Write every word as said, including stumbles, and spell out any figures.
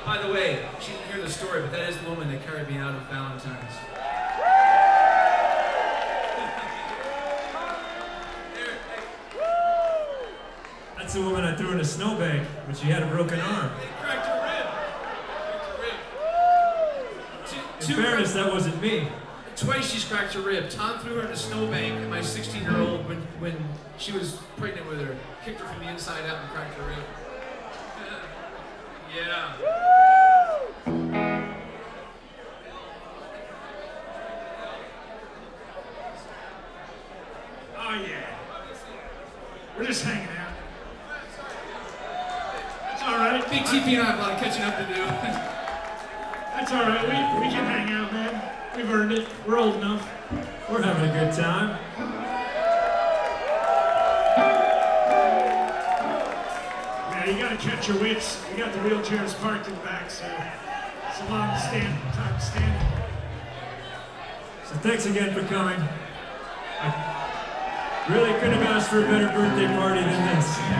By the way, she didn't hear the story, but that is the woman that carried me out of Valentine's. That's the woman I threw in a snowbank, but she had a broken arm. They cracked her rib. Cracked her rib. Two, In fairness, that wasn't me. Twice she's cracked her rib. Tom threw her in a snowbank, and my sixteen-year-old, when, when she was pregnant with her, kicked her from the inside out and cracked her rib. Yeah. Oh, yeah. We're just hanging out. That's all right. Big T P and I have a lot of catching up to do. That's all right. We, we can hang out, man. We've earned it. We're old enough. We're having a good time. Yeah, you gotta catch your wits. We got the wheelchairs parked in the back, so it's a long stand, time standing. So thanks again for coming. I really couldn't have asked for a better birthday party than this.